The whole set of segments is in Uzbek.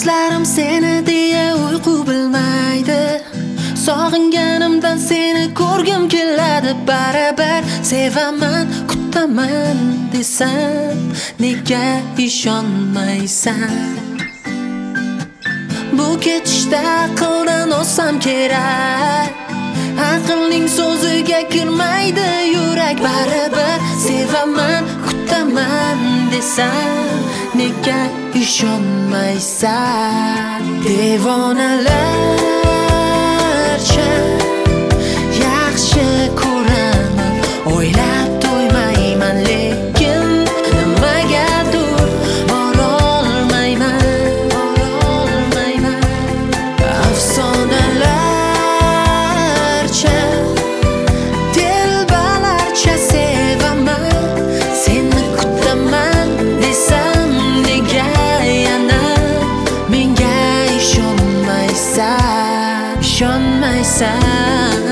Ko'zlarim seni deya uyqu bilmaydi. Sog'inganimdan seni ko'rgim keladi. Barabar sevaman, kutaman desam, nega ishonmaysan? Bu ketishda aqldan olsam kerak. Aqlning so'ziga kirmaydi yurak. Barabar sevaman, kutaman desam, nega ishonmaysan? Devonalarcha yaxshi ko'raman, o'ylab to'ymayman, lekin nimagadir borolmayman. Afsonalarcha, telbalarcha sevaman, seni kutaman desam, nega yana menga ishonmaysan?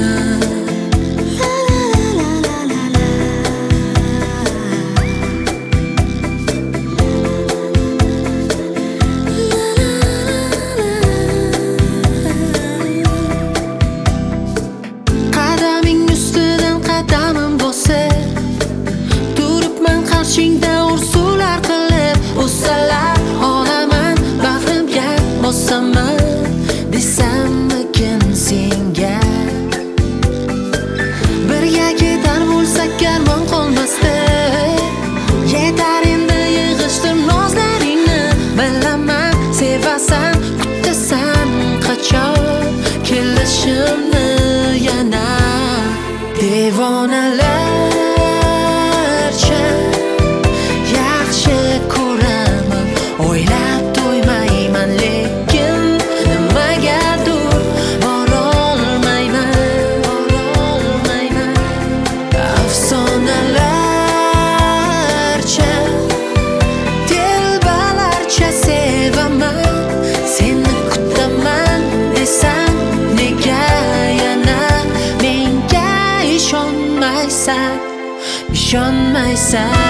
Qadaming ustidan qadamim bosib, turibman qarshingda ursular qilib. O'salar olaman, bag'rimga bosaman desammikin senga. Birga ketar bo'lsak armon qolmasdi. Yetar endi yig'ishtir nozlaringni. Bilaman sevasan, kutasan qachon kelishimni yana. Devonalarcha yaxshi ko'raman, o'ylab to'ymayman, lekin nimagadir borolmayman. Afsonalarcha, telbalarcha sevaman, seni kutaman desam, nega yana menga ishonmaysan?